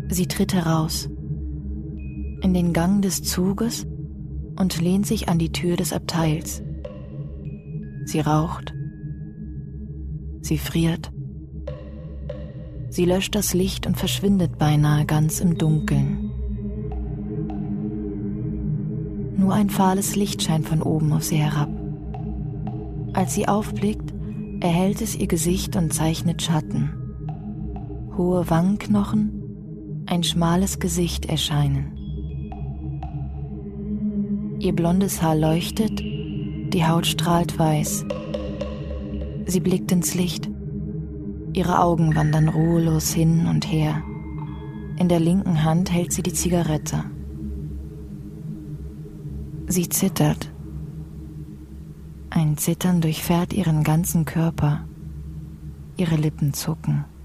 Sie tritt heraus, in den Gang des Zuges und lehnt sich an die Tür des Abteils. Sie raucht. Sie friert. Sie löscht das Licht und verschwindet beinahe ganz im Dunkeln. Nur ein fahles Licht scheint von oben auf sie herab. Als sie aufblickt, erhellt es ihr Gesicht und zeichnet Schatten. Hohe Wangenknochen, ein schmales Gesicht erscheinen. Ihr blondes Haar leuchtet, die Haut strahlt weiß. Sie blickt ins Licht. Ihre Augen wandern ruhelos hin und her. In der linken Hand hält sie die Zigarette. Sie zittert. Ein Zittern durchfährt ihren ganzen Körper. Ihre Lippen zucken.